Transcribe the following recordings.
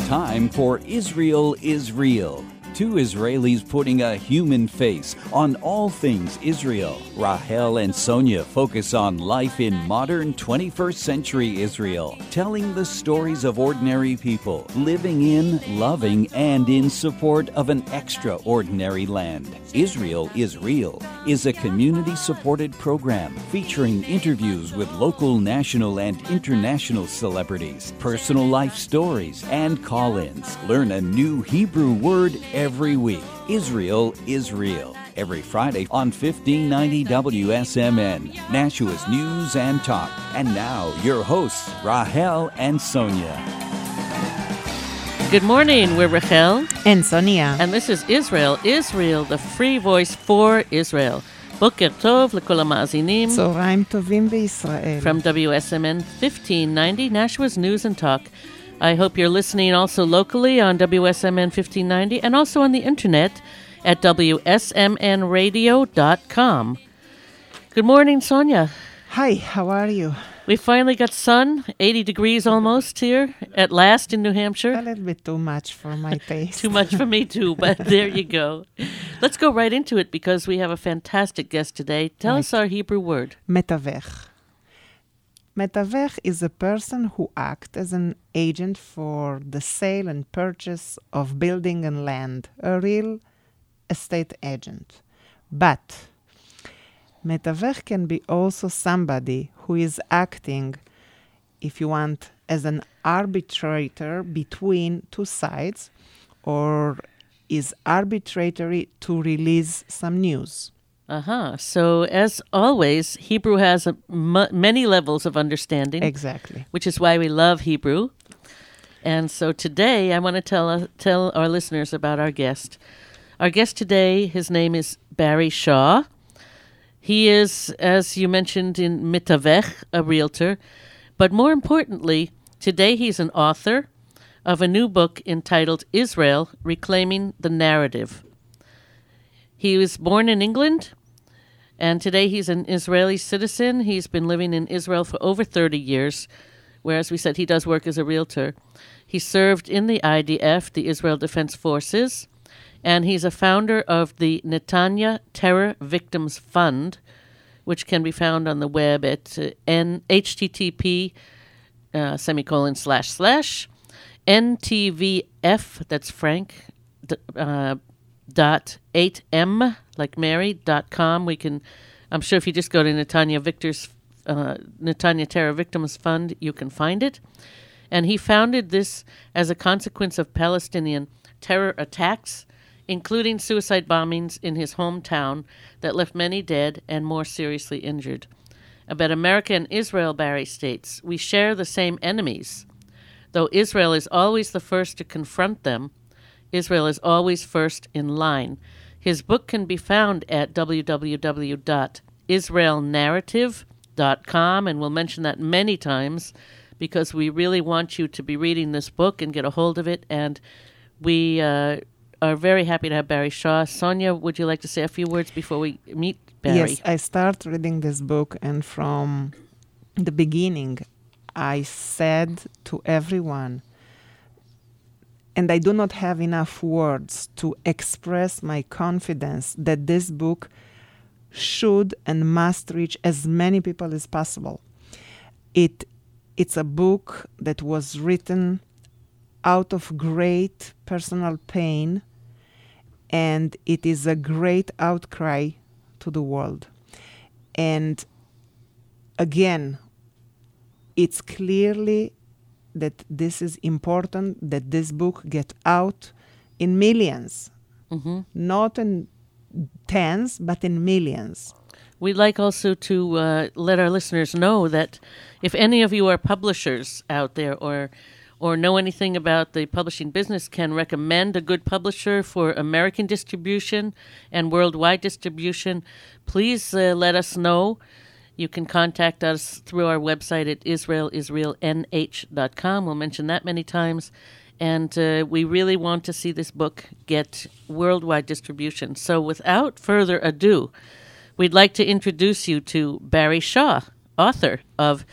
time for Israel is Real. Two Israelis putting a human face on all things Israel. Rahel and Sonia focus on life in modern 21st century Israel, telling the stories of ordinary people living in, loving, and in support of an extraordinary land. Israel is Real is a community-supported program featuring interviews with local, national, and international celebrities, personal life stories, and call-ins. Learn a new Hebrew word every week. Israel is Real. Every Friday on 1590 WSMN, Nashua's News and Talk. And now, your hosts, Rahel and Sonia. Good morning, we're Rahel and Sonia. And this is Israel, the free voice for Israel. Boker Tov l'kol ha'ma'azinim. Tzorayim tovim b'Yisrael. From WSMN 1590, Nashua's News and Talk. I hope you're listening also locally on WSMN 1590 and also on the internet at WSMNradio.com. Good morning, Sonia. Hi, how are you? We finally got sun, 80 degrees almost here, at last in New Hampshire. A little bit too much for my taste. Too much for me too, but there you go. Let's go right into it because we have a fantastic guest today. Tell us our Hebrew word. Metavech. Metavech is a person who acts as an agent for the sale and purchase of building and land, a real estate agent. But Metavech can be also somebody who is acting, if you want, as an arbitrator between two sides, or is arbitrary to release some news. So, as always, Hebrew has many levels of understanding. Exactly. Which is why we love Hebrew. And so today, I want to tell our listeners about our guest. Our guest today, his name is Barry Shaw. He is, as you mentioned, in Metavech, a realtor. But more importantly, today he's an author of a new book entitled Israel, Reclaiming the Narrative. He was born in England, and today he's an Israeli citizen. He's been living in Israel for over 30 years, whereas we said he does work as a realtor. He served in the IDF, the Israel Defense Forces, and he's a founder of the Netanya Terror Victims Fund, which can be found on the web at http://NTVF, that's Frank, .8m like Mary.com. I'm sure if you just go to Netanya Terror Victims Fund, you can find it. And he founded this as a consequence of Palestinian terror attacks, including suicide bombings in his hometown that left many dead and more seriously injured. About America and Israel, Barry states, we share the same enemies. Though Israel is always the first to confront them, Israel is always first in line. His book can be found at www.israelnarrative.com, and we'll mention that many times because we really want you to be reading this book and get a hold of it. And we are very happy to have Barry Shaw. Sonia, would you like to say a few words before we meet Barry? Yes, I start reading this book, and from the beginning, I said to everyone, and I do not have enough words to express my confidence that this book should and must reach as many people as possible. It's a book that was written out of great personal pain, and it is a great outcry to the world. And again, it's clearly that this is important, that this book get out in millions, not in tens, but in millions. We'd like also to let our listeners know that if any of you are publishers out there or know anything about the publishing business, can recommend a good publisher for American distribution and worldwide distribution, please let us know. You can contact us through our website at israelisrealnh.com. We'll mention that many times. And we really want to see this book get worldwide distribution. So without further ado, we'd like to introduce you to Barry Shaw, author of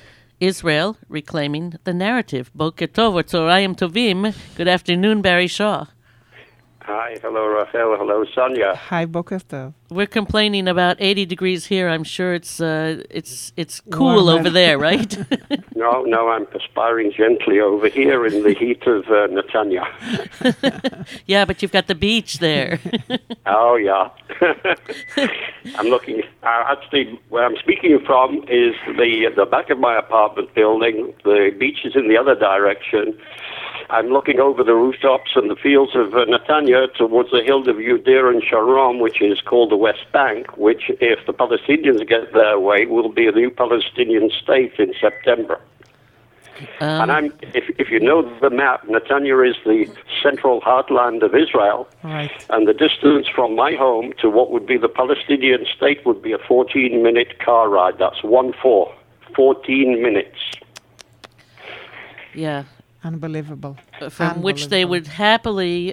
Israel Reclaiming the Narrative. Boker Tov, Tzorayim Tovim. Good afternoon, Barry Shaw. Hi, hello, Raphael. Hello, Sonia. Hi, Boker Tov. We're complaining about 80 degrees here. I'm sure it's cool over there, right? No, I'm perspiring gently over here in the heat of Netanya. Yeah, but you've got the beach there. Oh, yeah. I'm looking. Actually, where I'm speaking from is the back of my apartment building. The beach is in the other direction. I'm looking over the rooftops and the fields of Netanya towards the hill of Judea and Sharon, which is called the West Bank, which, if the Palestinians get their way, will be a new Palestinian state in September. And if you know the map, Netanya is the central heartland of Israel. Right. And the distance from my home to what would be the Palestinian state would be a 14-minute car ride. That's 14 minutes. Yeah. Unbelievable. From which they would happily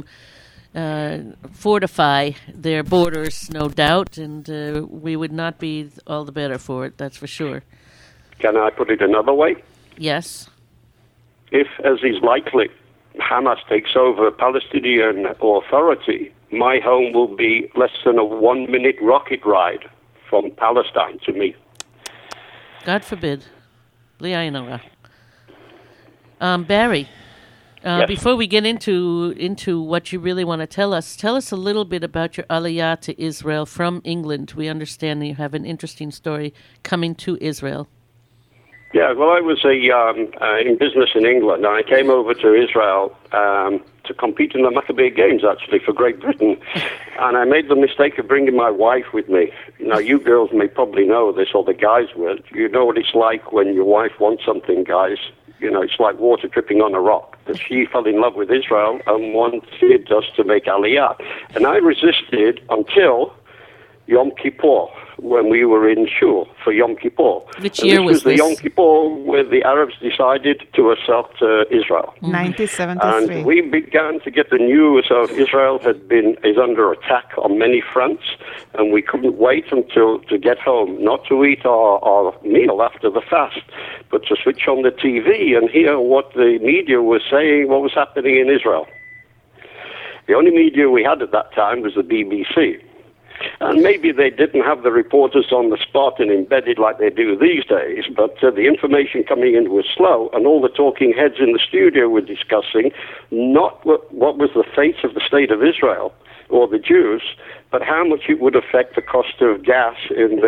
fortify their borders, no doubt, and we would not be all the better for it, that's for sure. Can I put it another way? Yes. If, as is likely, Hamas takes over Palestinian Authority, my home will be less than a 1-minute rocket ride from Palestine to me. God forbid. Li'ayin hara. Barry, Yes. before we get into what you really want to tell us a little bit about your aliyah to Israel from England. We understand that you have an interesting story coming to Israel. Yeah, well, I was in business in England, and I came over to Israel to compete in the Maccabee Games, actually, for Great Britain. And I made the mistake of bringing my wife with me. Now, you girls may probably know this, or the guys will. You know what it's like when your wife wants something, guys. You know, it's like water dripping on a rock. But she fell in love with Israel and wanted us to make Aliyah. And I resisted until Yom Kippur, when we were in Shul for Yom Kippur. Which year was this? This was the Yom Kippur where the Arabs decided to assault Israel. 1973. And we began to get the news of Israel is under attack on many fronts, and we couldn't wait until to get home, not to eat our meal after the fast, but to switch on the TV and hear what the media was saying, what was happening in Israel. The only media we had at that time was the BBC. And maybe they didn't have the reporters on the spot and embedded like they do these days, but the information coming in was slow, and all the talking heads in the studio were discussing not what was the fate of the state of Israel or the Jews, but how much it would affect the cost of gas in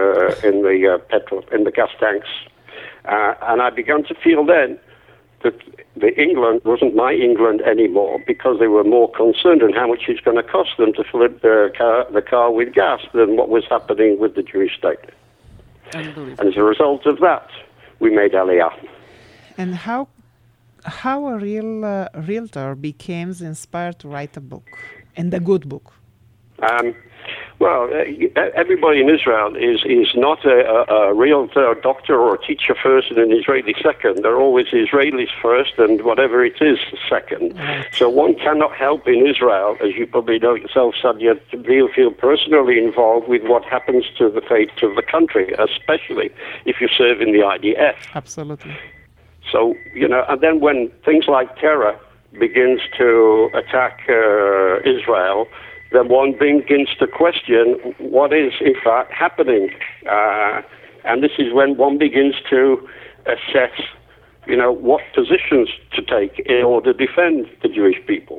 the gas tanks. And I began to feel then that the England wasn't my England anymore, because they were more concerned in how much it's going to cost them to fill up the car with gas than what was happening with the Jewish state. And as a result of that, we made Aliyah. And how a real realtor becomes inspired to write a book, and a good book? Well, everybody in Israel is not a realtor, a doctor, or a teacher first and an Israeli second. They're always Israelis first and whatever it is second. Right. So one cannot help in Israel, as you probably know yourself, Sadia, to feel personally involved with what happens to the fate of the country, especially if you serve in the IDF. Absolutely. So, and then when things like terror begins to attack Israel, then one begins to question what is, in fact, happening. And this is when one begins to assess, what positions to take in order to defend the Jewish people.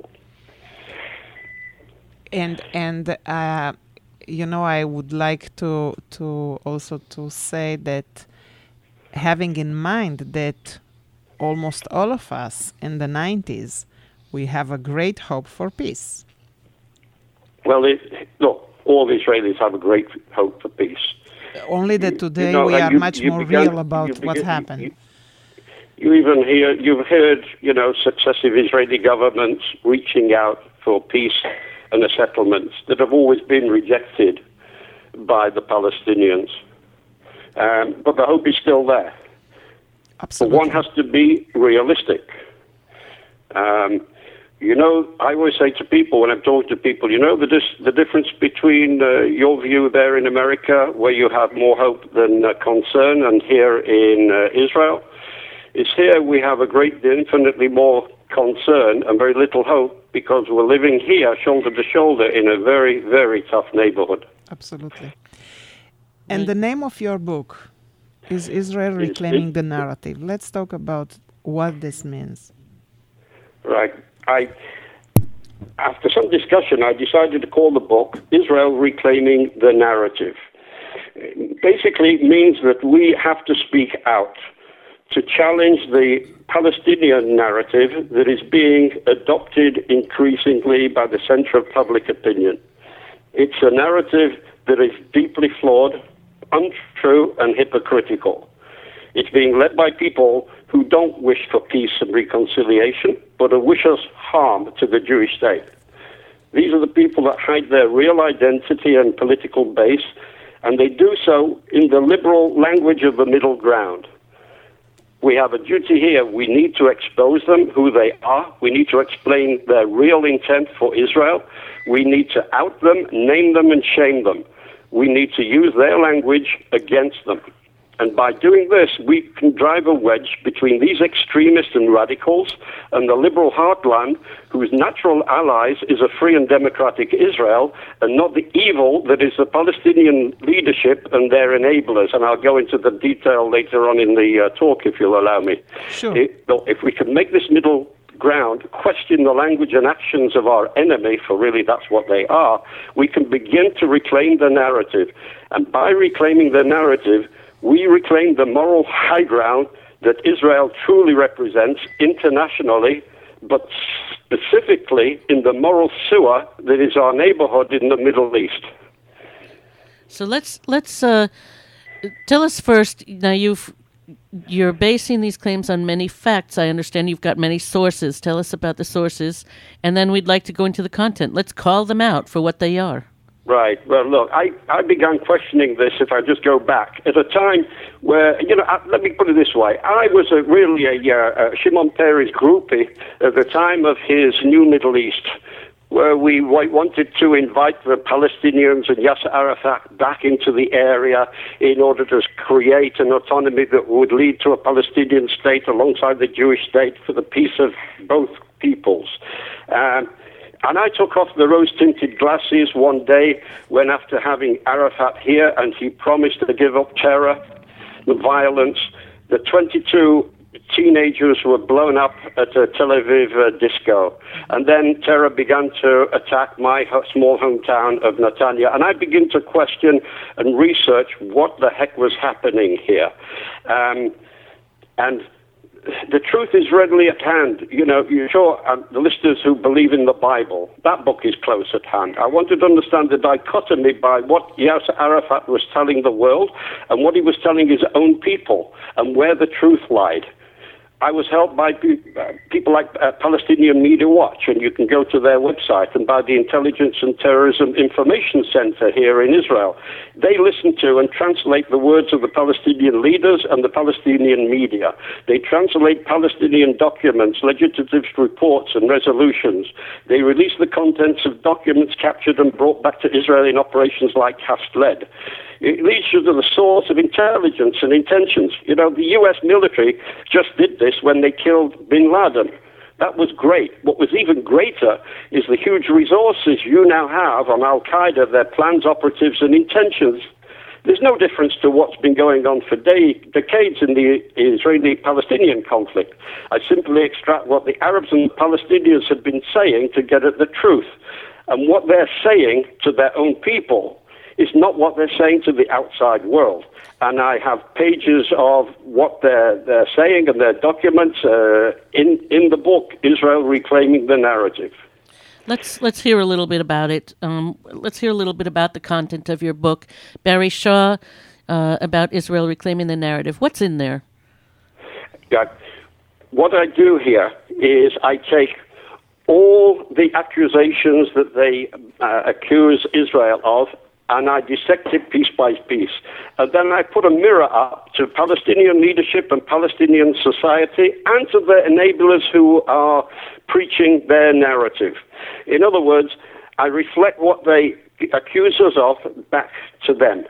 And I would like to also to say that, having in mind that almost all of us in the 90s, we have a great hope for peace. Well, look, all Israelis have a great hope for peace. Only that today we are much more real about what happened. You've heard, successive Israeli governments reaching out for peace and a settlement that have always been rejected by the Palestinians. But the hope is still there. Absolutely. But one has to be realistic. I always say to people when I'm talking to people, the difference between your view there in America, where you have more hope than concern, and here in Israel, is here we have infinitely more concern and very little hope because we're living here shoulder to shoulder in a very, very tough neighborhood. Absolutely. And the name of your book is Israel Reclaiming the Narrative. Let's talk about what this means. Right. After some discussion, I decided to call the book Israel Reclaiming the Narrative. Basically, it means that we have to speak out to challenge the Palestinian narrative that is being adopted increasingly by the center of public opinion. It's a narrative that is deeply flawed, untrue, and hypocritical. It's being led by people who don't wish for peace and reconciliation, but who wish us harm to the Jewish state. These are the people that hide their real identity and political base, and they do so in the liberal language of the middle ground. We have a duty here. We need to expose them, who they are. We need to explain their real intent for Israel. We need to out them, name them, and shame them. We need to use their language against them. And by doing this, we can drive a wedge between these extremists and radicals and the liberal heartland, whose natural allies is a free and democratic Israel, and not the evil that is the Palestinian leadership and their enablers. And I'll go into the detail later on in the talk, if you'll allow me. Sure. If we can make this middle ground, question the language and actions of our enemy, for really that's what they are, we can begin to reclaim the narrative. And by reclaiming the narrative, we reclaim the moral high ground that Israel truly represents internationally, but specifically in the moral sewer that is our neighborhood in the Middle East. So let's tell us first. Now you're basing these claims on many facts. I understand you've got many sources. Tell us about the sources, and then we'd like to go into the content. Let's call them out for what they are. Right. Well, look, I began questioning this, if I just go back, at a time where, let me put it this way. I was really a Shimon Peres groupie at the time of his New Middle East, where we wanted to invite the Palestinians and Yasser Arafat back into the area in order to create an autonomy that would lead to a Palestinian state alongside the Jewish state for the peace of both peoples. And I took off the rose-tinted glasses one day when, after having Arafat here, and he promised to give up terror, the violence, the 22 teenagers were blown up at a Tel Aviv disco. And then terror began to attack my small hometown of Netanya. And I began to question and research what the heck was happening here. And the truth is readily at hand. The listeners who believe in the Bible, that book is close at hand. I wanted to understand the dichotomy by what Yasser Arafat was telling the world and what he was telling his own people and where the truth lied. I was helped by people like Palestinian Media Watch, and you can go to their website, and by the Intelligence and Terrorism Information Center here in Israel. They listen to and translate the words of the Palestinian leaders and the Palestinian media. They translate Palestinian documents, legislative reports, and resolutions. They release the contents of documents captured and brought back to Israel in operations like Cast Lead. It leads you to the source of intelligence and intentions. The U.S. military just did this when they killed bin Laden. That was great. What was even greater is the huge resources you now have on Al-Qaeda, their plans, operatives, and intentions. There's no difference to what's been going on for decades in the Israeli-Palestinian conflict. I simply extract what the Arabs and the Palestinians have been saying to get at the truth. And what they're saying to their own people is not what they're saying to the outside world. And I have pages of what they're saying and their documents in the book, Israel Reclaiming the Narrative. Let's hear a little bit about it. Let's hear a little bit about the content of your book, Barry Shaw, about Israel Reclaiming the Narrative. What's in there? Yeah. What I do here is I take all the accusations that they accuse Israel of and I dissect it piece by piece. And then I put a mirror up to Palestinian leadership and Palestinian society and to the enablers who are preaching their narrative. In other words, I reflect what they accuse us of back to them.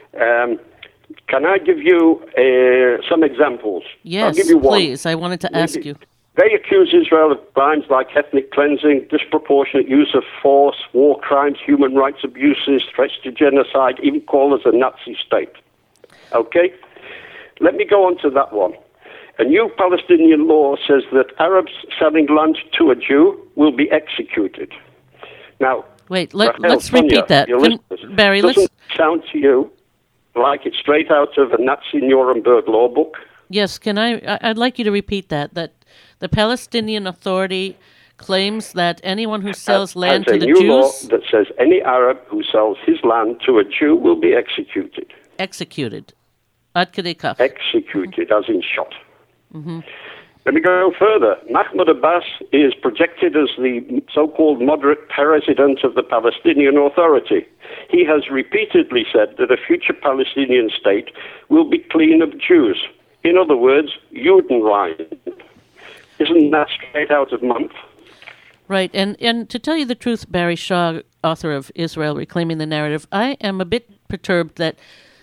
Can I give you some examples? Yes, I'll give you one. please. I wanted to ask you. They accuse Israel of crimes like ethnic cleansing, disproportionate use of force, war crimes, human rights abuses, threats to genocide, even call us a Nazi state. Okay? Let me go on to that one. A new Palestinian law says that Arabs selling land to a Jew will be executed. Now, Wait, Rahel, let's Sonia, repeat that. your listeners, Barry, doesn't sound to you like it's straight out of a Nazi Nuremberg law book? Yes, I'd like you to repeat that the Palestinian Authority claims that anyone who sells land to the Jews... There's a new law Jews... that says any Arab who sells his land to a Jew will be executed. Executed. Ad kedei kach. Executed, as in shot. Mm-hmm. Let me go further. Mahmoud Abbas is projected as the so-called moderate president of the Palestinian Authority. He has repeatedly said that a future Palestinian state will be clean of Jews. In other words, Judenrein. Isn't that straight out of month? Right, and to tell you the truth, Barry Shaw, author of Israel Reclaiming the Narrative, I am a bit perturbed that,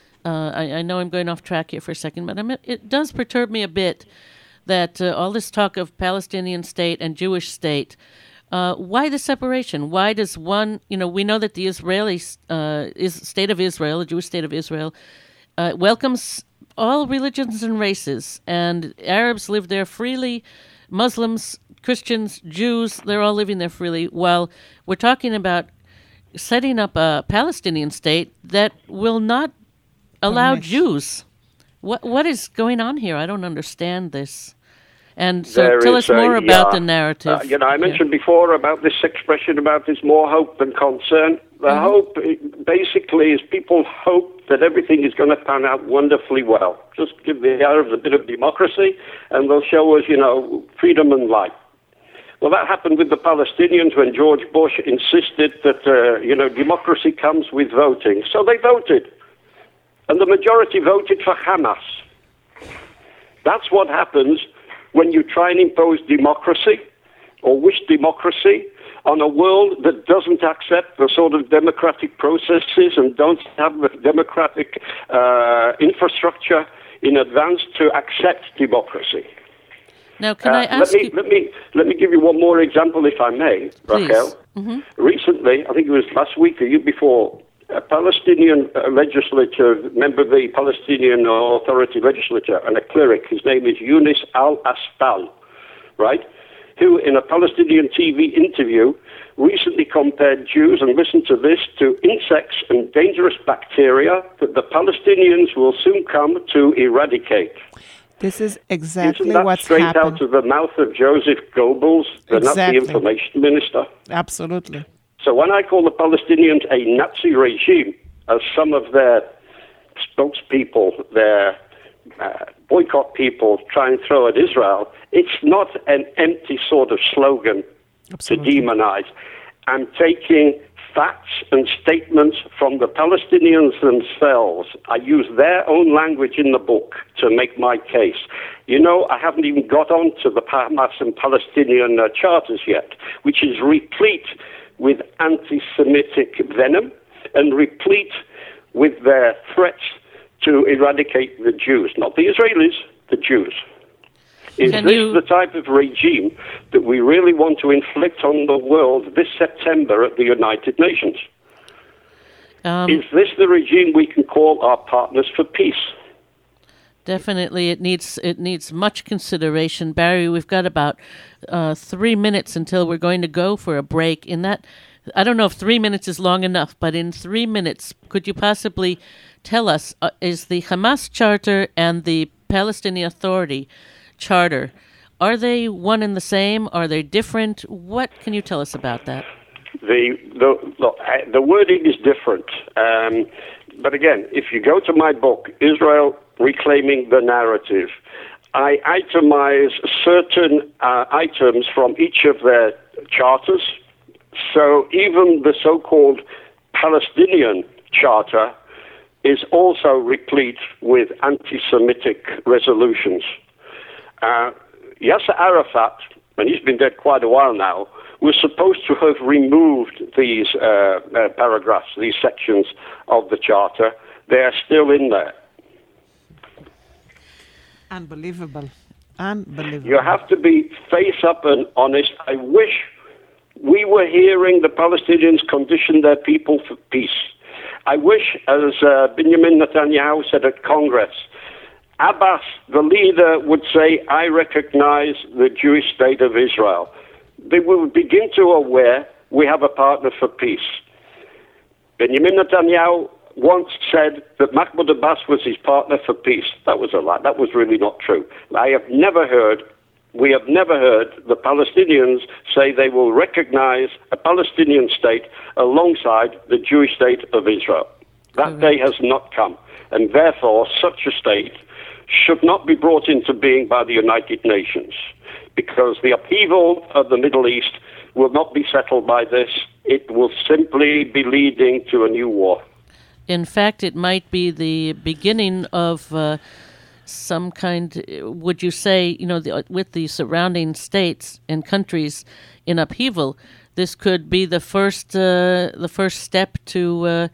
I know I'm going off track here for a second, but it does perturb me a bit that all this talk of Palestinian state and Jewish state, why the separation? Why does one, we know that the Israeli state of Israel, the Jewish state of Israel, welcomes all religions and races, and Arabs live there freely, Muslims, Christians, Jews, they're all living there freely, while we're talking about setting up a Palestinian state that will not allow Jews. What is going on here? I don't understand this. And so tell us more about the narrative. I mentioned before about this expression about there's more hope than concern. The hope basically is people hope that everything is going to pan out wonderfully well. Just give the Arabs a bit of democracy and they'll show us, freedom and light. Well, that happened with the Palestinians when George Bush insisted that, democracy comes with voting. So they voted. And the majority voted for Hamas. That's what happens when you try and impose democracy or wish democracy on a world that doesn't accept the sort of democratic processes and don't have the democratic infrastructure in advance to accept democracy. Now, can I ask you... Let me give you one more example, if I may, Please. Rahel. Mm-hmm. Recently, I think it was last week or the year before, a Palestinian legislature, member of the Palestinian Authority legislature, and a cleric, his name is Yunus al-Astal, right, who in a Palestinian TV interview recently compared Jews, and listen to this, to insects and dangerous bacteria that the Palestinians will soon come to eradicate. This is exactly Isn't that what's straight happened. out of the mouth of Joseph Goebbels, the Nazi information minister? Absolutely. So when I call the Palestinians a Nazi regime, as some of their spokespeople, their boycott people try and throw at Israel, it's not an empty sort of slogan to demonize. I'm taking facts and statements from the Palestinians themselves. I use their own language in the book to make my case. I haven't even got on to the Hamas and Palestinian charters yet, which is replete with anti-Semitic venom and replete with their threats to eradicate the Jews. Not the Israelis, the Jews. Is this the type of regime that we really want to inflict on the world this September at the United Nations? Is this the regime we can call our partners for peace? Definitely, it needs much consideration. Barry, we've got about 3 minutes until we're going to go for a break. In that, I don't know if 3 minutes is long enough, but in 3 minutes, could you possibly tell us, is the Hamas Charter and the Palestinian Authority Charter, are they one and the same? Are they different? What can you tell us about that? The wording is different. But again, if you go to my book, Israel Reclaiming the Narrative, I itemize certain items from each of their charters. So even the so-called Palestinian charter is also replete with anti-Semitic resolutions. Yasser Arafat, and he's been dead quite a while now, was supposed to have removed these paragraphs, these sections of the charter. They are still in there. Unbelievable. Unbelievable. You have to be face up and honest. I wish we were hearing the Palestinians condition their people for peace. I wish, as Benjamin Netanyahu said at Congress, Abbas, the leader, would say, I recognize the Jewish state of Israel. They will begin to aware we have a partner for peace. Benjamin Netanyahu once said that Mahmoud Abbas was his partner for peace. That was a lie. That was really not true. We have never heard the Palestinians say they will recognize a Palestinian state alongside the Jewish state of Israel. That day has not come. And therefore, such a state should not be brought into being by the United Nations, because the upheaval of the Middle East will not be settled by this. It will simply be leading to a new war. In fact, it might be the beginning of some kind, would you say, with the surrounding states and countries in upheaval, this could be the first step to,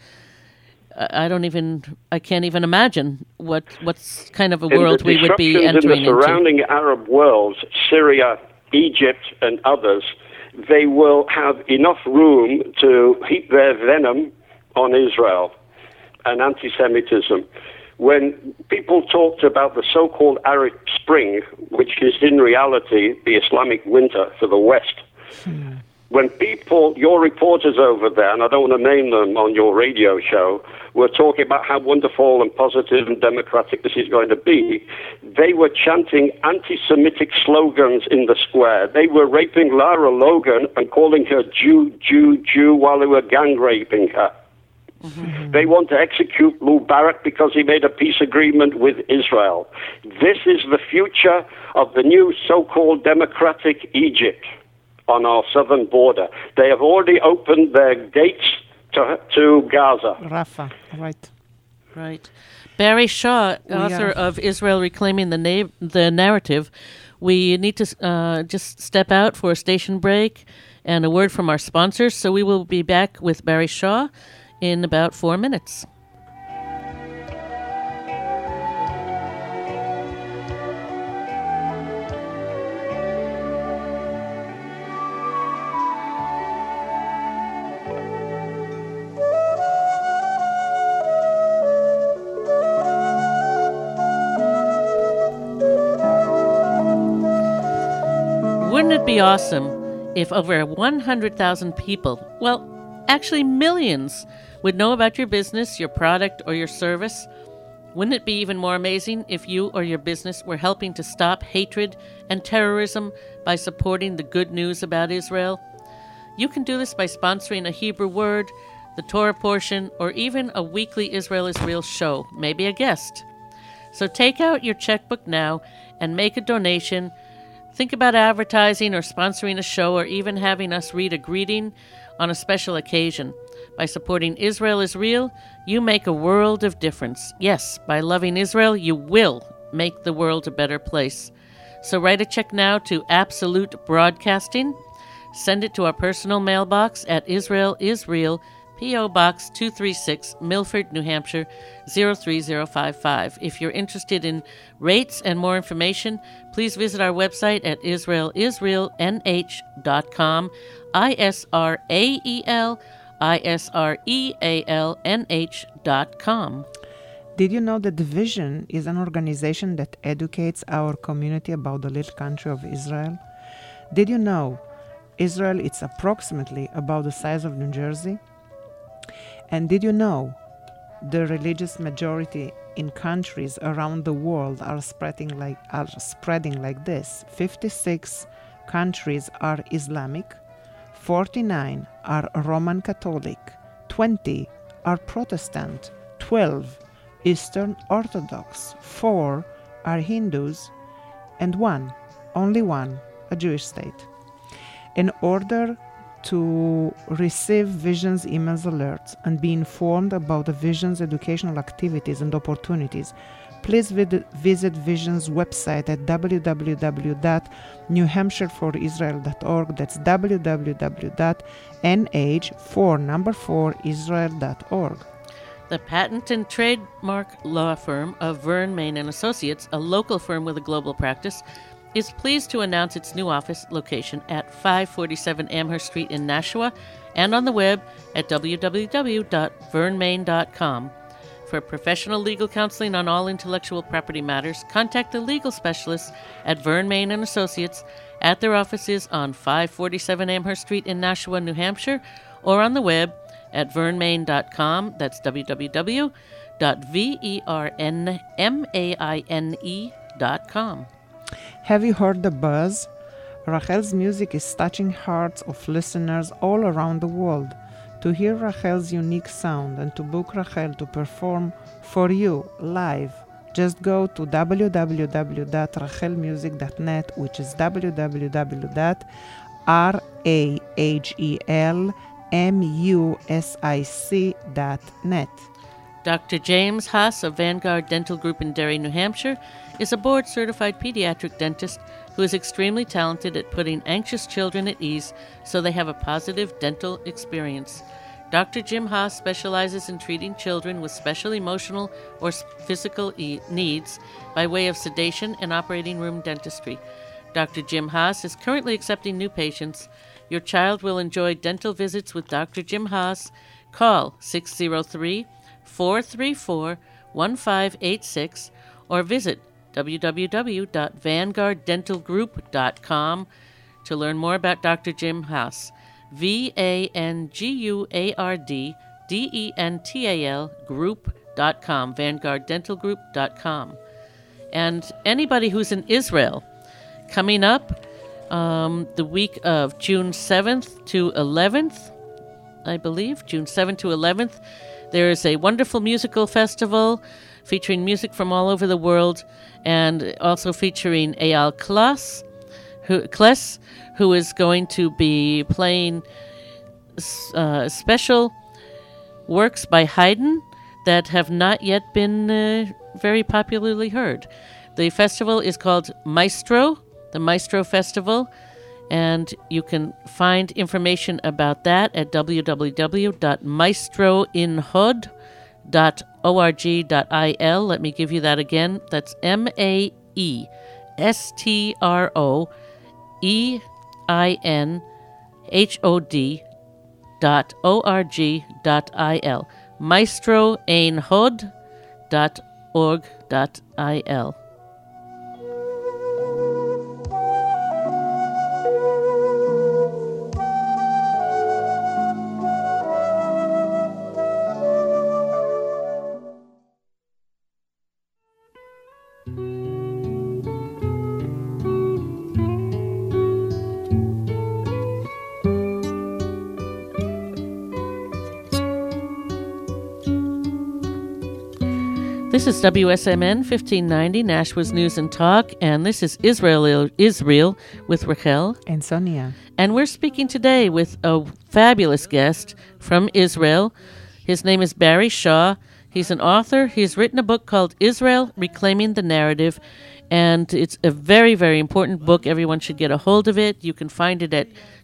I can't even imagine what's kind of a world we would be entering into. In the surrounding Arab worlds, Syria, Egypt, and others, they will have enough room to heap their venom on Israel and anti-Semitism. When people talked about the so-called Arab Spring, which is in reality the Islamic winter for the West, when people, your reporters over there, and I don't want to name them on your radio show, were talking about how wonderful and positive and democratic this is going to be, they were chanting anti-Semitic slogans in the square. They were raping Lara Logan and calling her Jew, Jew, Jew while they were gang raping her. Mm-hmm. They want to execute Mubarak because he made a peace agreement with Israel. This is the future of the new so-called democratic Egypt on our southern border. They have already opened their gates to Gaza. Rafah, right. Right. Barry Shaw, author of Israel Reclaiming the Narrative. We need to just step out for a station break and a word from our sponsors. So we will be back with Barry Shaw in about 4 minutes. Wouldn't it be awesome if over 100,000 people, well, actually millions, would know about your business, your product, or your service? Wouldn't it be even more amazing if you or your business were helping to stop hatred and terrorism by supporting the good news about Israel? You can do this by sponsoring a Hebrew word, the Torah portion, or even a weekly Israel is Real show, maybe a guest. So take out your checkbook now and make a donation. Think about advertising or sponsoring a show, or even having us read a greeting on a special occasion. By supporting Israel is Real, you make a world of difference. Yes, by loving Israel, you will make the world a better place. So write a check now to Absolute Broadcasting. Send it to our personal mailbox at Israel is Real, P.O. Box 236, Milford, New Hampshire, 03055. If you're interested in rates and more information, please visit our website at israelisraelnh.com, ISRAELISREALNH.com. Did you know that the Vision is an organization that educates our community about the little country of Israel? Did you know Israel is approximately about the size of New Jersey? And did you know the religious majority in countries around the world are spreading like this? 56 countries are Islamic, 49 are Roman Catholic, 20 are Protestant, 12 Eastern Orthodox, 4 are Hindus, and only one, a Jewish state. In order to receive Vision's emails alerts and be informed about the Vision's educational activities and opportunities, please visit Vision's website at www.newhampshireforisrael.org. That's www.nh4israel.org. The patent and trademark law firm of Vern, Main & Associates, a local firm with a global practice, is pleased to announce its new office location at 547 Amherst Street in Nashua and on the web at www.vernmain.com. For professional legal counseling on all intellectual property matters, contact the legal specialists at Vern, Main & Associates at their offices on 547 Amherst Street in Nashua, New Hampshire, or on the web at vernmain.com. That's www.vernmaine.com. Have you heard the buzz? Rachel's music is touching hearts of listeners all around the world. To hear Rachel's unique sound and to book Rachel to perform for you live, just go to www.rachelmusic.net, which is www.rachelmusic.net. Dr. James Haas of Vanguard Dental Group in Derry, New Hampshire, is a board-certified pediatric dentist who is extremely talented at putting anxious children at ease so they have a positive dental experience. Dr. Jim Haas specializes in treating children with special emotional or physical needs by way of sedation and operating room dentistry. Dr. Jim Haas is currently accepting new patients. Your child will enjoy dental visits with Dr. Jim Haas. Call 603-434-1586 or visit www.vanguarddentalgroup.com to learn more about Dr. Jim Haas. VANGUARDDENTAL group.com, vanguarddentalgroup.com. And anybody who's in Israel, coming up the week of June 7th to 11th, I believe, June 7th to 11th, there is a wonderful musical festival featuring music from all over the world, and also featuring Eyal Kles, who is going to be playing special works by Haydn that have not yet been very popularly heard. The festival is called Maestro, the Maestro Festival, and you can find information about that at www.maestroinhod.org.il. Let me give you that again. That's maestroinhod.org.il. maestroinhod.org.il. This is WSMN 1590, Nashua's News and Talk, and this is Israel with Rachel and Sonia. And we're speaking today with a fabulous guest from Israel. His name is Barry Shaw. He's an author. He's written a book called Israel, Reclaiming the Narrative, and it's a very, very important book. Everyone should get a hold of it. You can find it at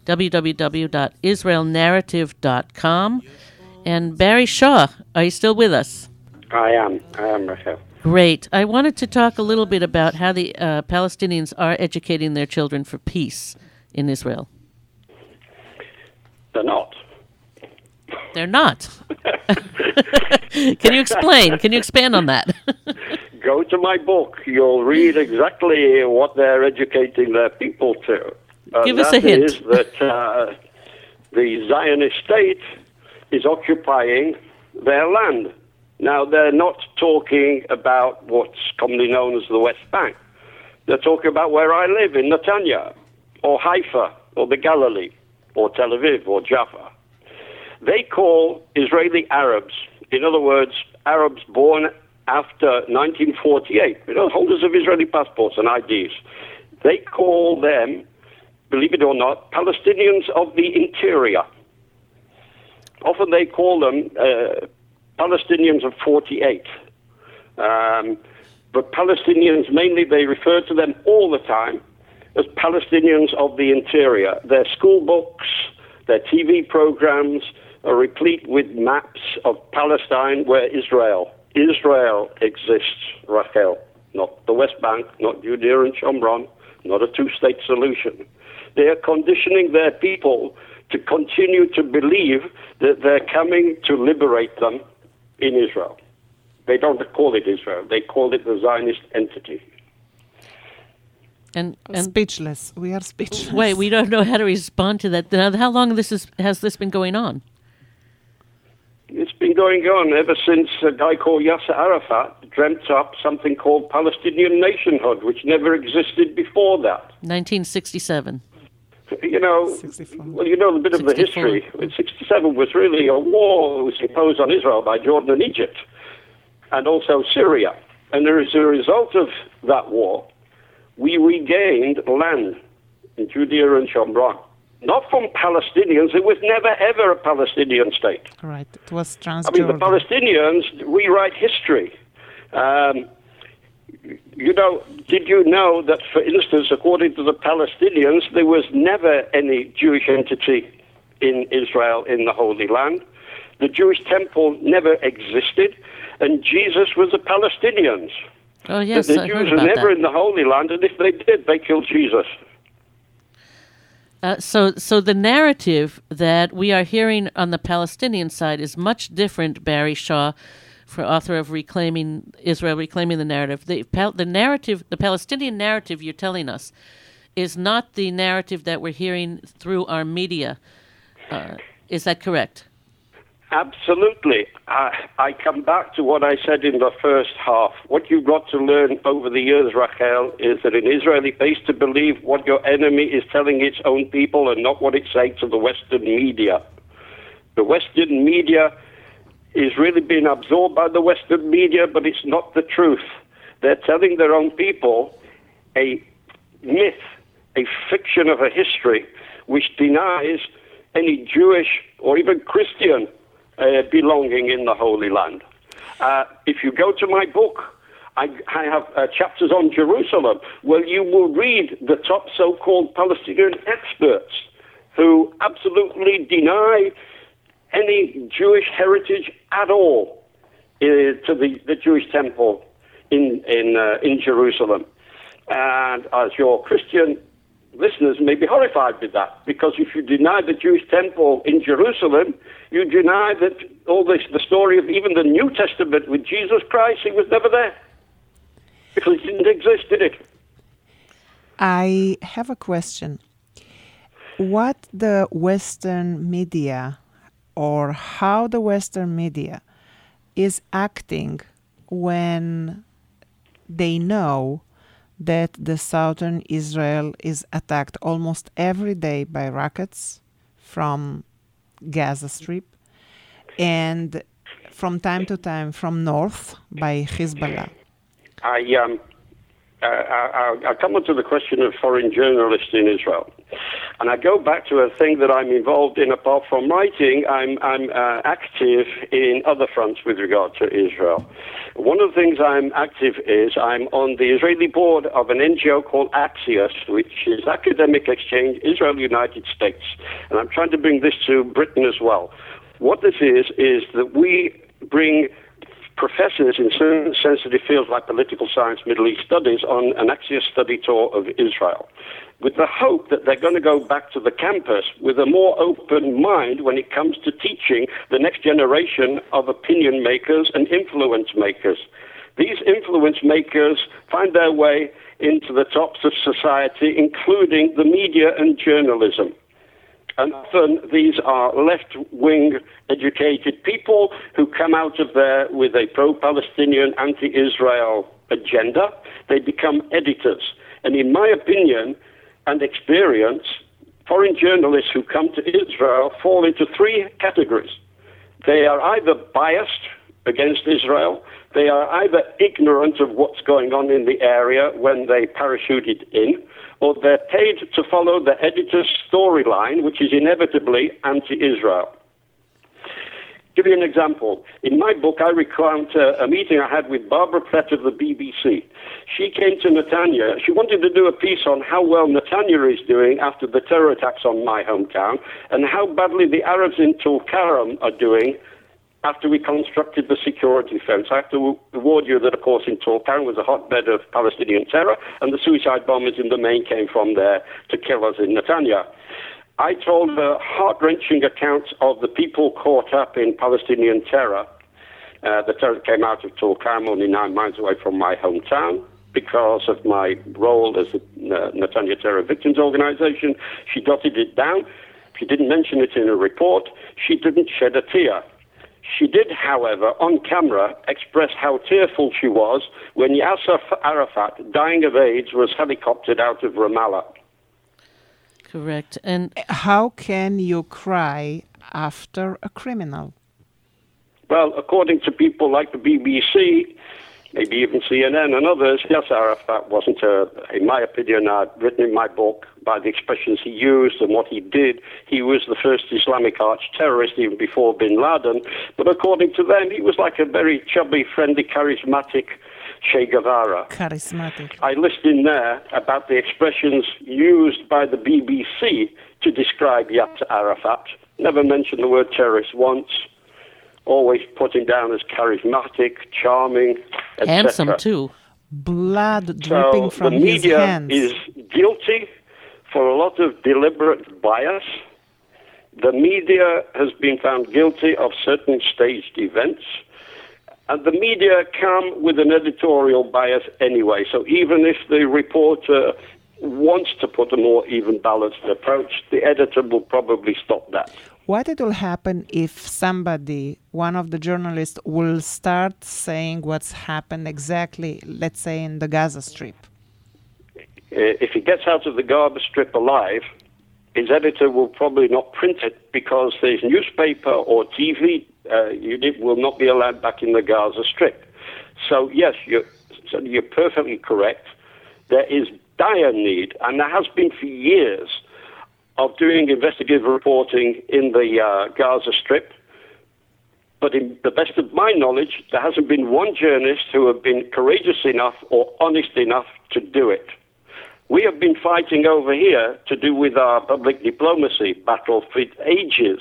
www.israelnarrative.com. And Barry Shaw, are you still with us? I am, Rachel. Great. I wanted to talk a little bit about how the Palestinians are educating their children for peace in Israel. They're not. They're not. Can you explain? Can you expand on that? Go to my book. You'll read exactly what they're educating their people to. Give us a hint. That is that the Zionist state is occupying their land. Now, they're not talking about what's commonly known as the West Bank. They're talking about where I live, in Netanya, or Haifa, or the Galilee, or Tel Aviv, or Jaffa. They call Israeli Arabs, in other words, Arabs born after 1948, holders of Israeli passports and IDs. They call them believe it or not, Palestinians of the interior. Often they call them Palestinians of 48. But Palestinians, mainly, they refer to them all the time as Palestinians of the interior. Their school books, their TV programs are replete with maps of Palestine where Israel exists, Rachel. Not the West Bank, not Judea and Shomron, not a two-state solution. They are conditioning their people to continue to believe that they're coming to liberate them in Israel. They don't call it Israel. They call it the Zionist entity. And speechless. We are speechless. Wait, we don't know how to respond to that. Now, how long has this been going on? It's been going on ever since a guy called Yasser Arafat dreamt up something called Palestinian nationhood, which never existed before that. 1967. You know, 64. well, you know a bit of the 64. history. 1967 was really a war that was imposed on Israel by Jordan and Egypt, and also Syria. And as a result of that war, we regained land in Judea and Shomron. Not from Palestinians. It was never, ever a Palestinian state. Right. It was I mean, Transjordan. the Palestinians rewrite history. You know, did you know that, for instance, according to the Palestinians, there was never any Jewish entity in Israel, in the Holy Land? The Jewish temple never existed, and Jesus was the Palestinians. Oh, yes, the I Jews heard are about never that. in the Holy Land, and if they did, they killed Jesus. So the narrative that we are hearing on the Palestinian side is much different, Barry Shaw, for author of Reclaiming Israel, Reclaiming the Narrative. The narrative, the Palestinian narrative you're telling us, is not the narrative that we're hearing through our media. Is that correct? Absolutely. I come back to what I said in the first half. What you've got to learn over the years, Rachel, is that in Israel it's based to believe what your enemy is telling its own people and not what it's saying to the Western media. The Western media is really being absorbed by the Western media, but it's not the truth. They're telling their own people a myth, a fiction of a history, which denies any Jewish or even Christian belonging in the Holy Land. If you go to my book, I have chapters on Jerusalem, where you will read the top so-called Palestinian experts who absolutely deny any Jewish heritage at all to the Jewish temple in Jerusalem. And as your Christian listeners may be horrified with that, because if you deny the Jewish temple in Jerusalem, you deny that all this, the story of even the New Testament with Jesus Christ, he was never there, because it didn't exist, did it? I have a question. What the Western media, or how the Western media is acting when they know that the southern Israel is attacked almost every day by rockets from Gaza Strip, and from time to time from north by Hezbollah. I come on to the question of foreign journalists in Israel. And I go back to a thing that I'm involved in. Apart from writing, I'm active in other fronts with regard to Israel. One of the things I'm active is I'm on the Israeli board of an NGO called Axios, which is Academic Exchange Israel-United States. And I'm trying to bring this to Britain as well. What this is that we bring professors in certain sensitive fields like political science, Middle East studies on an Axios study tour of Israel, with the hope that they're going to go back to the campus with a more open mind when it comes to teaching the next generation of opinion makers and influence makers. These influence makers find their way into the tops of society, including the media and journalism. And often these are left-wing educated people who come out of there with a pro-Palestinian, anti-Israel agenda. They become editors. And in my opinion and experience, foreign journalists who come to Israel fall into three categories. They are either biased against Israel, they are either ignorant of what's going on in the area when they parachuted in, or they're paid to follow the editor's storyline, which is inevitably anti-Israel. Give you an example. In my book, I recount a meeting I had with Barbara Platt of the BBC. She came to Netanya. She wanted to do a piece on how well Netanya is doing after the terror attacks on my hometown and how badly the Arabs in Tulkarm are doing after we constructed the security fence. I have to warn you that, of course, in Tulkarm was a hotbed of Palestinian terror, and the suicide bombers in the main came from there to kill us in Netanya. I told her heart-wrenching accounts of the people caught up in Palestinian terror. The terror came out of Tulkarm, only 9 miles away from my hometown, because of my role as the Netanya Terror Victims Organization. She jotted it down. She didn't mention it in a report. She didn't shed a tear. She did, however, on camera, express how tearful she was when Yasser Arafat, dying of AIDS, was helicoptered out of Ramallah. Correct. And how can you cry after a criminal? Well, according to people like the BBC, maybe even CNN and others, Yasser Arafat wasn't, in my opinion, written in my book, by the expressions he used and what he did, he was the first Islamic arch-terrorist even before Bin Laden. But according to them, he was like a very chubby, friendly, charismatic Che Guevara. Charismatic. I list in there about the expressions used by the BBC to describe Yasser Arafat. Never mentioned the word terrorist once. Always put him down as charismatic, charming, etc. handsome, too. Blood dripping from his hands. The media is guilty for a lot of deliberate bias. The media has been found guilty of certain staged events. And the media come with an editorial bias anyway. So even if the reporter wants to put a more even balanced approach, the editor will probably stop that. What it will happen if somebody, one of the journalists, will start saying what's happened exactly, let's say, in the Gaza Strip? If he gets out of the Gaza Strip alive, his editor will probably not print it because his newspaper or TV unit will not be allowed back in the Gaza Strip. So, yes, you're perfectly correct. There is dire need, and there has been for years, of doing investigative reporting in the Gaza Strip. But in the best of my knowledge, there hasn't been one journalist who have been courageous enough or honest enough to do it. We have been fighting over here to do with our public diplomacy battle for ages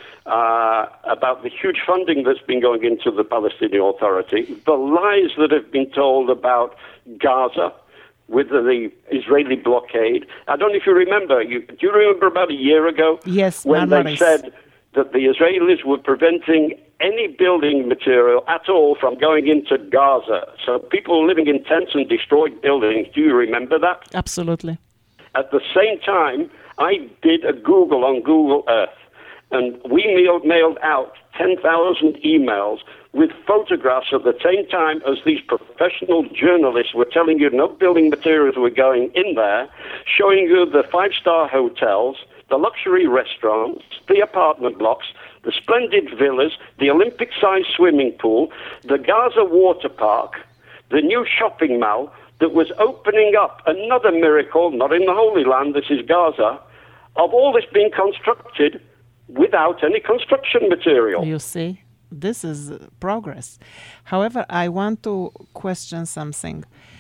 about the huge funding that's been going into the Palestinian Authority, the lies that have been told about Gaza with the Israeli blockade. I don't know if you remember. Do you remember about a year ago? Yes, when they said that the Israelis were preventing any building material at all from going into Gaza. So people living in tents and destroyed buildings. Do you remember that? Absolutely. At the same time, I did a Google on Google Earth, and we mailed out 10,000 emails with photographs at the same time as these professional journalists were telling you no building materials were going in there, showing you the five-star hotels, the luxury restaurants, the apartment blocks, the splendid villas, the Olympic-sized swimming pool, the Gaza water park, the new shopping mall that was opening up, another miracle, not in the Holy Land, this is Gaza, of all this being constructed without any construction material. You see, this is progress. However, I want to question something.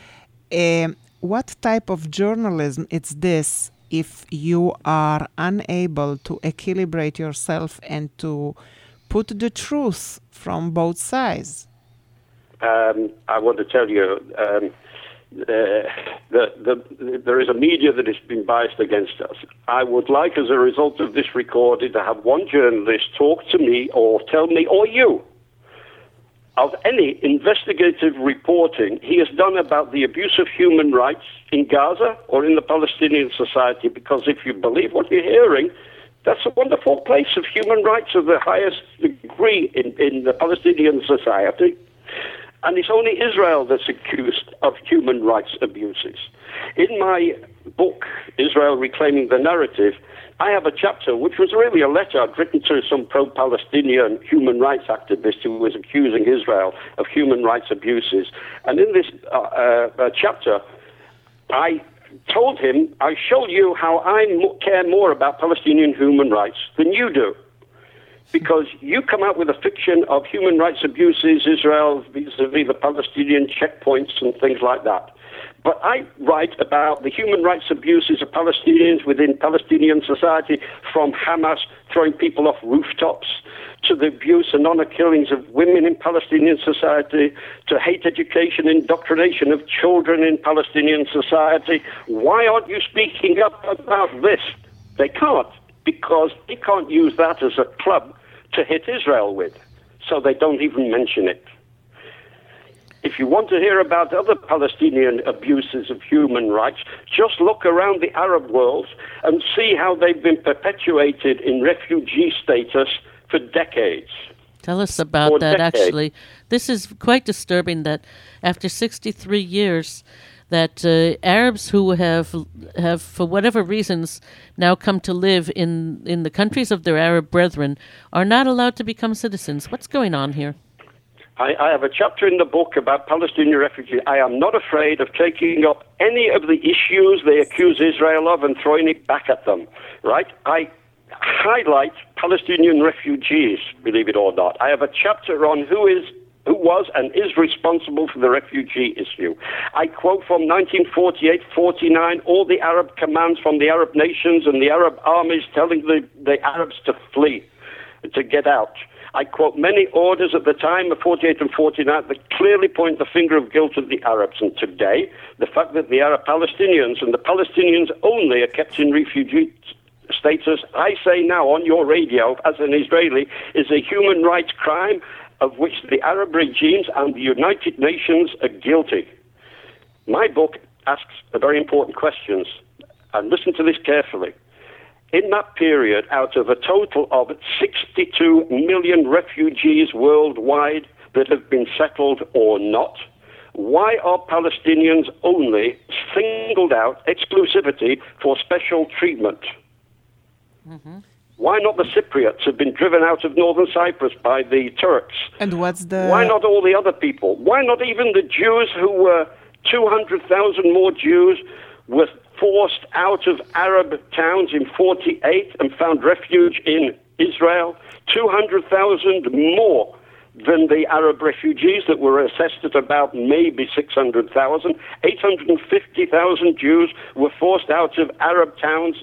What type of journalism is this if you are unable to equilibrate yourself and to put the truth from both sides? I want to tell you, there is a media that has been biased against us. I would like, as a result of this recording, to have one journalist talk to me or tell me, or you, of any investigative reporting he has done about the abuse of human rights in Gaza or in the Palestinian society, because if you believe what you're hearing, that's a wonderful place of human rights of the highest degree in the Palestinian society. And it's only Israel that's accused of human rights abuses. In my book, Israel Reclaiming the Narrative, I have a chapter which was really a letter I'd written to some pro-Palestinian human rights activist who was accusing Israel of human rights abuses. And in this chapter, I told him, I show you how I care more about Palestinian human rights than you do. Because you come out with a fiction of human rights abuses, Israel vis-a-vis the Palestinian checkpoints and things like that. But I write about the human rights abuses of Palestinians within Palestinian society, from Hamas throwing people off rooftops, to the abuse and honor killings of women in Palestinian society, to hate education, indoctrination of children in Palestinian society. Why aren't you speaking up about this? They can't, because they can't use that as a club to hit Israel with. So they don't even mention it. If you want to hear about other Palestinian abuses of human rights, just look around the Arab world and see how they've been perpetuated in refugee status for decades. Tell us about that, actually. This is quite disturbing that after 63 years, that Arabs who have for whatever reasons now come to live in the countries of their Arab brethren are not allowed to become citizens. What's going on here? I have a chapter in the book about Palestinian refugees. I am not afraid of taking up any of the issues they accuse Israel of and throwing it back at them, right? I highlight Palestinian refugees, believe it or not. I have a chapter on who was and is responsible for the refugee issue. I quote from 1948-49 all the Arab commands from the Arab nations and the Arab armies telling the Arabs to flee, to get out. I quote many orders at the time of 48 and 49 that clearly point the finger of guilt at the Arabs. And today, the fact that the Arab Palestinians and the Palestinians only are kept in refugee status, I say now on your radio as an Israeli, is a human rights crime of which the Arab regimes and the United Nations are guilty. My book asks a very important questions, and listen to this carefully. In that period, out of a total of 62 million refugees worldwide that have been settled or not, why are Palestinians only singled out exclusivity for special treatment? Mm-hmm. Why not the Cypriots who have been driven out of northern Cyprus by the Turks? And what's the... Why not all the other people? Why not even the Jews who were 200,000 more Jews were forced out of Arab towns in 48 and found refuge in Israel? 200,000 more than the Arab refugees that were assessed at about maybe 600,000. 850,000 Jews were forced out of Arab towns,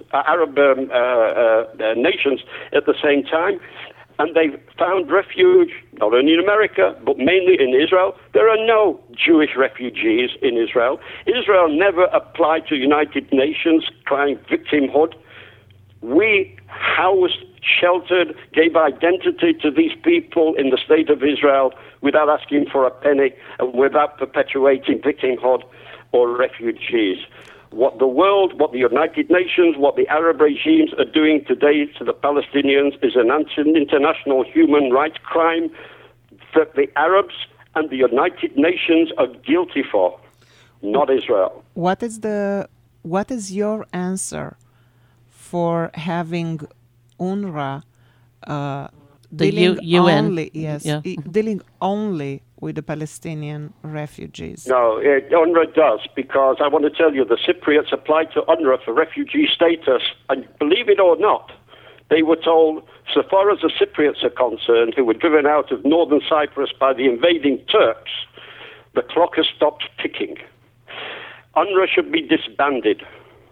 nations at the same time, and they found refuge not only in America, but mainly in Israel. There are no Jewish refugees in Israel. Israel never applied to United Nations claiming victimhood. We housed, sheltered, gave identity to these people in the state of Israel without asking for a penny and without perpetuating victimhood or refugees. What the world, what the United Nations, what the Arab regimes are doing today to the Palestinians is an international human rights crime that the Arabs and the United Nations are guilty for, not Israel. What is your answer for having UNRWA dealing UN. only, dealing only with the Palestinian refugees? No, UNRWA does, because I want to tell you, the Cypriots applied to UNRWA for refugee status, and believe it or not, they were told, so far as the Cypriots are concerned, who were driven out of northern Cyprus by the invading Turks, the clock has stopped ticking. UNRWA should be disbanded.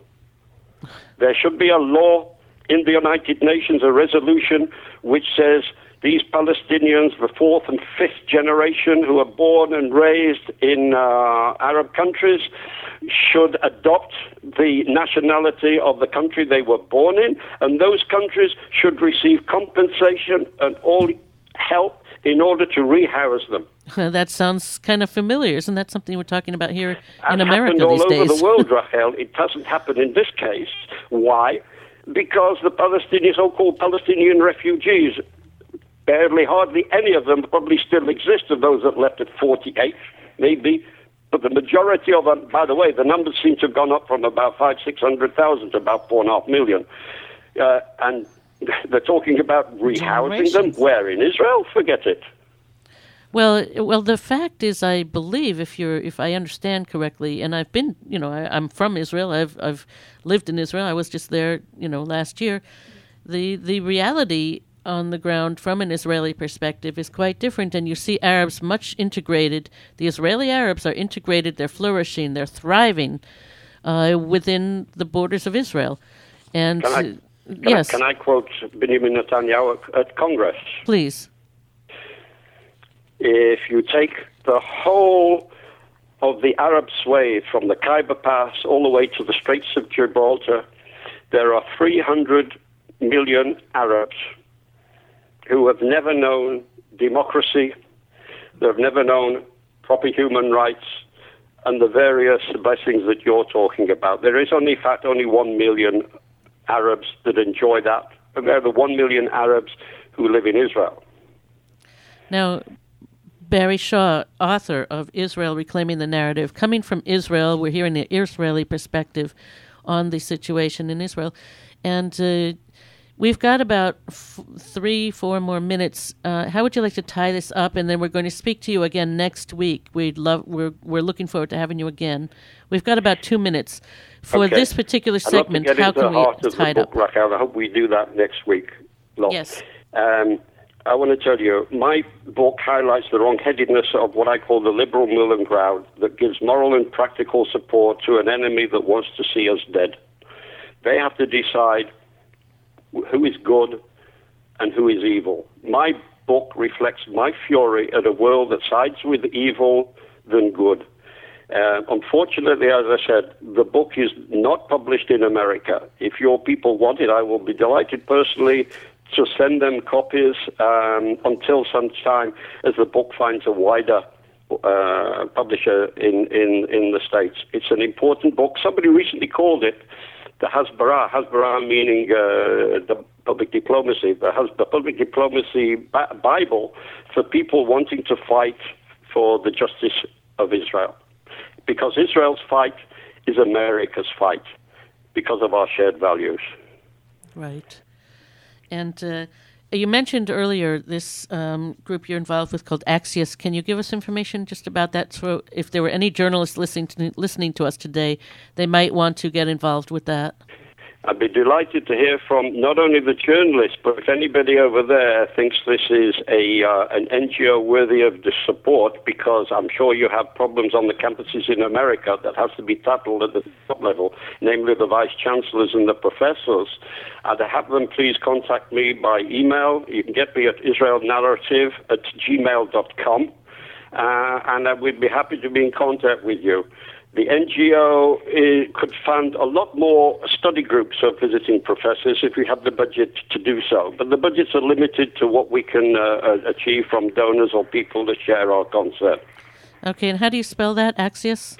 There should be a law in the United Nations, a resolution which says these Palestinians, the fourth and fifth generation who are born and raised in Arab countries, should adopt the nationality of the country they were born in, and those countries should receive compensation and all help in order to rehouse them. That sounds kind of familiar. Isn't that something we're talking about here in It America happened these all days? over the world, Rachel. It doesn't happen in this case. Why? Because the Palestinian, so-called Palestinian refugees, hardly any of them probably still exist, of those that left at 48, maybe. But the majority of them, by the way, the numbers seem to have gone up from about 600,000 to about 4.5 million. And they're talking about rehousing them. Where? In Israel? Forget it. Well, the fact is, I believe, if I understand correctly, and I've been, I'm from Israel. I've lived in Israel. I was just there, last year. The reality on the ground from an Israeli perspective is quite different, and you see Arabs much integrated. The Israeli Arabs are integrated. They're flourishing. They're thriving within the borders of Israel. And yes, can I quote Benjamin Netanyahu at Congress? Please. If you take the whole of the Arab swathe from the Khyber Pass all the way to the Straits of Gibraltar, there are 300 million Arabs who have never known democracy, they have never known proper human rights, and the various blessings that you're talking about. There is only, in fact, only 1 million Arabs that enjoy that, and they're the 1 million Arabs who live in Israel. Now, Barry Shaw, author of Israel Reclaiming the Narrative, coming from Israel, we're hearing the Israeli perspective on the situation in Israel, and we've got about 3-4 more minutes. How would you like to tie this up? And then we're going to speak to you again next week. We're looking forward to having you again. We've got about 2 minutes for this particular segment. How can we tie it up? Rachel, I hope we do that next week. Yes. I want to tell you, my book highlights the wrong-headedness of what I call the liberal middle ground that gives moral and practical support to an enemy that wants to see us dead. They have to decide who is good and who is evil. My book reflects my fury at a world that sides with evil than good. Unfortunately, as I said, the book is not published in America. If your people want it, I will be delighted personally to send them copies until such time as the book finds a wider publisher in the States. It's an important book. Somebody recently called it the Hasbara meaning the public diplomacy, the public diplomacy Bible for people wanting to fight for the justice of Israel. Because Israel's fight is America's fight because of our shared values. Right. And you mentioned earlier this group you're involved with called Axios. Can you give us information just about that? So if there were any journalists listening to us today, they might want to get involved with that. I'd be delighted to hear from not only the journalists, but if anybody over there thinks this is an NGO worthy of the support, because I'm sure you have problems on the campuses in America that has to be tackled at the top level, namely the vice chancellors and the professors, I'd have them please contact me by email. You can get me at israelnarrative@gmail.com, and we'd be happy to be in contact with you. The NGO could fund a lot more study groups of visiting professors if we have the budget to do so. But the budgets are limited to what we can achieve from donors or people that share our concept. Okay, and how do you spell that, Axios?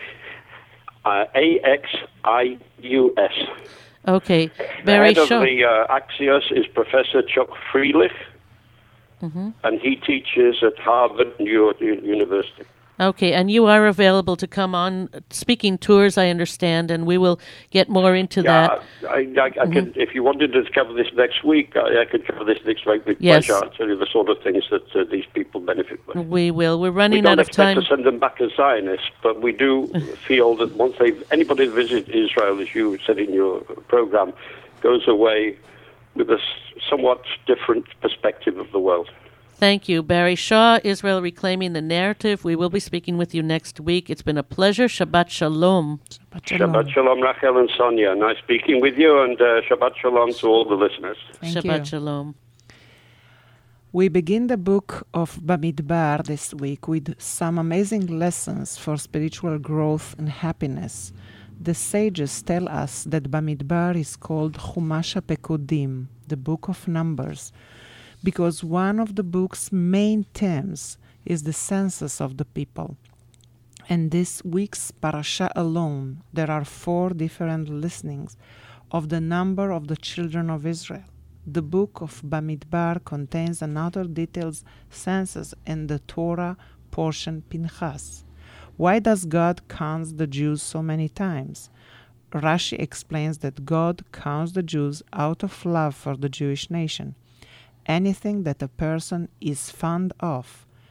Axius. Okay, Barry Shaw. The head of the Axios is Professor Chuck Frelich, and he teaches at Harvard University. Okay, and you are available to come on speaking tours, I understand, and we will get more into that. I could, if you wanted to cover this next week, I could cover this next week with pleasure. I'll tell you the sort of things that these people benefit with. We will. We're running out of time. We don't expect to send them back as Zionists, but we do feel that once anybody that visits Israel, as you said in your program, goes away with a somewhat different perspective of the world. Thank you. Barry Shaw, Israel Reclaiming the Narrative. We will be speaking with you next week. It's been a pleasure. Shabbat Shalom. Shabbat Shalom, Rachel and Sonia. Nice speaking with you, and Shabbat Shalom to all the listeners. Shabbat Shalom. We begin the book of Bamidbar this week with some amazing lessons for spiritual growth and happiness. The sages tell us that Bamidbar is called Chumash HaPekudim, the Book of Numbers, because one of the book's main themes is the census of the people. And this week's parasha alone, there are 4 different listings of the number of the children of Israel. The book of Bamidbar contains another detailed census in the Torah portion Pinchas. Why does God count the Jews so many times? Rashi explains that God counts the Jews out of love for the Jewish nation. Anything that a person is fond of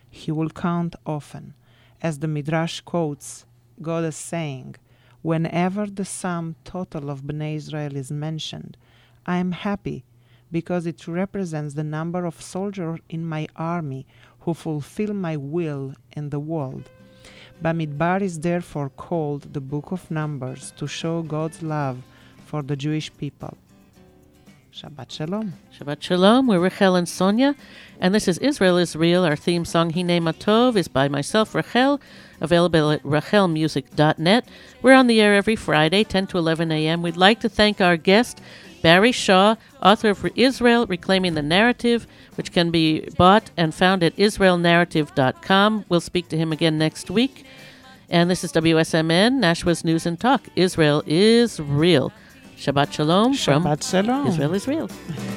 He will count often. As the Midrash quotes, God is saying, whenever the sum total of Bnei Israel is mentioned, I am happy because it represents the number of soldiers in my army who fulfill my will in the world. Bamidbar is therefore called the Book of Numbers to show God's love for the Jewish people. Shabbat Shalom. Shabbat Shalom. We're Rachel and Sonia, and this is Israel is Real. Our theme song, Hine Matov, is by myself, Rachel, available at rachelmusic.net. We're on the air every Friday, 10 to 11 a.m. We'd like to thank our guest, Barry Shaw, author of Israel, Reclaiming the Narrative, which can be bought and found at israelnarrative.com. We'll speak to him again next week. And this is WSMN, Nashua's News and Talk. Israel is Real. Shabbat Shalom from Shabbat Shalom. Israel is Real.